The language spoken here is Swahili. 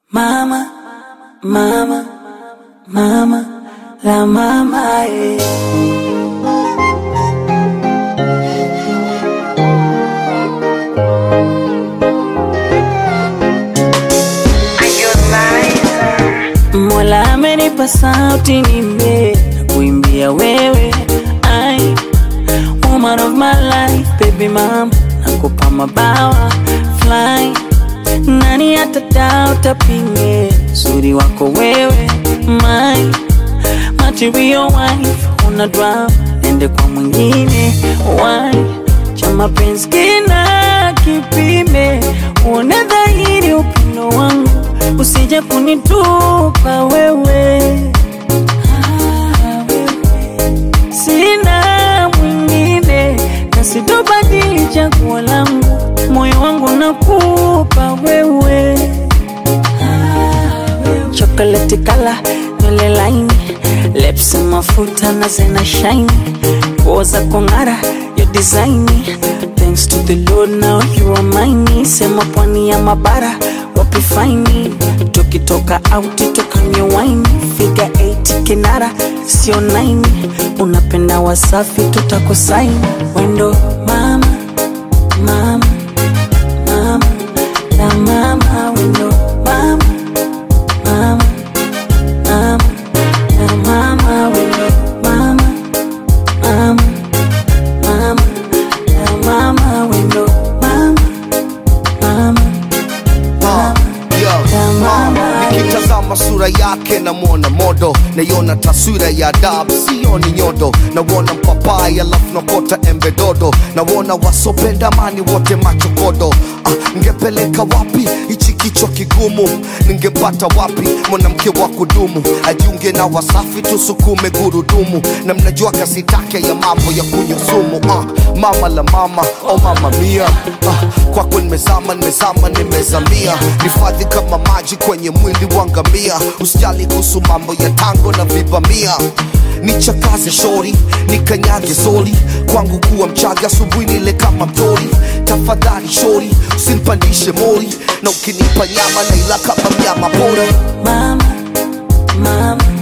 Mama, mama, mama, la mama, Mola amenipa sauti nime kuimbia wewe, I woman of my life, baby mama, nakupa mabawa fly. Nani atadauta pinge uzuri wako wewe, my material wife. Una drama nende kwa mwingine, why cha mapenzi kina kipime. Uone dhahiri upendo wangu, usije kunitupa wewe. Sina mwingine na sitobadili chaguo langu, moyo wangu nakupa wewe. Chocolate color, nywele laini, lips mafuta na zena shine, poza kongara, your design. Thanks to the Lord now you are mine. Sema pwani ya mabara, wapi fine. Tukitoka out tukanywe wine, figure 8 kinara, sio 9. Unapenda Wasafi tutakusaini. Wendo mama, mama, mama, la mama. Wendo mama, mama, mama, la mama. Wendo mama, mama, mama, la mama. Wendo mama, mama, nikitazama sura yake na muona modo, naiona taswira ya adabu sioni nyodo. Naona mpapai alafu nakota embe dodo, naona wasopenda amani wote machokodo. Ngepeleka wapi ichi kichwa kigumu, ningepata wapi mwanamke wa kudumu, ajiunge na Wasafi tusukume gurudumu. Na mnajua kasi take ya mambo ya kunywa sumu. Mama la mama, oh mama mia, kwako nimezama, nimezamia. Nifadhi kama maji kwenye mwili wangamia, usijali kuhusu mambo ya tango na vibamia. Nichakaze shori, nikanyage soli, kwangu kuwa mchaga asubuhi nile kama mtori. Tafadhali shori, usinipandishe mori, na ukinipa nyama na ila kama mnyama pori. Mama, mama,